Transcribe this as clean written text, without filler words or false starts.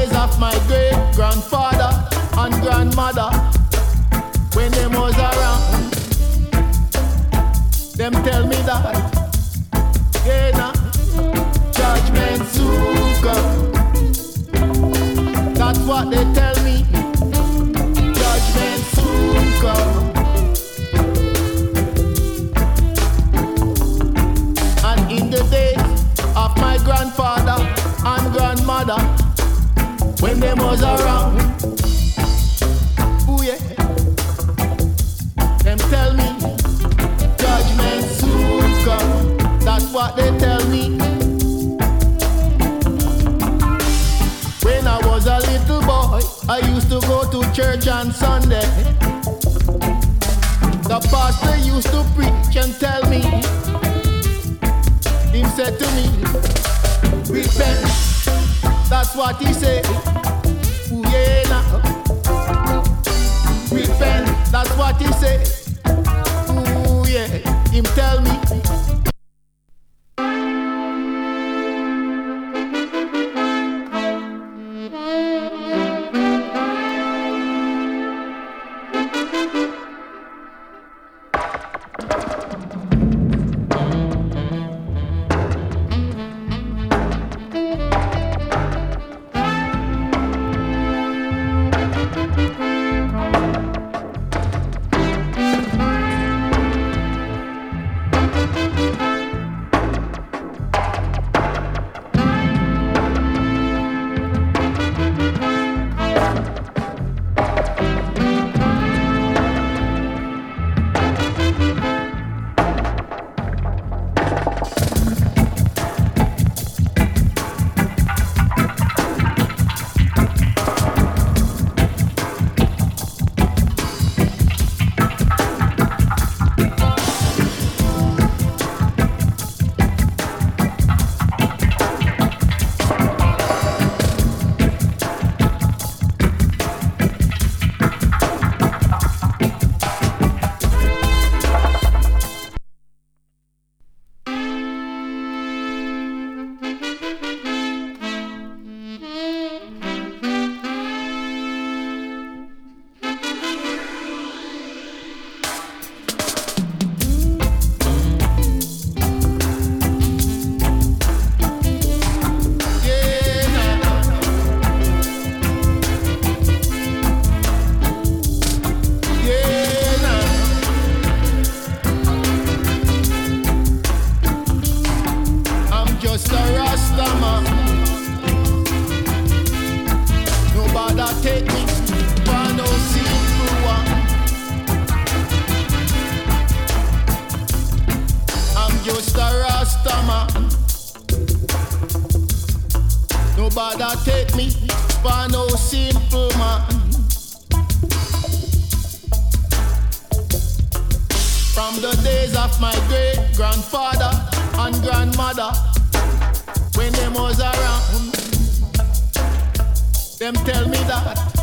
days of my great grandfather and grandmother, when them was around, them tell me that, yeah, nah, judgment soon come. That's what they tell me. Judgment soon come. And in the days of my grandfather and grandmother, when them was around, ooh yeah, them tell me judgment soon come. That's what they tell me. When I was a little boy, I used to go to church on Sunday. The pastor used to preach and tell me, he said to me, repent. That's what he said. Ooh yeah, nah. Repent. That's what he said. Ooh yeah, him tell me. Nobody take me for no simple man. From the days of my great grandfather and grandmother, when them was around, them tell me that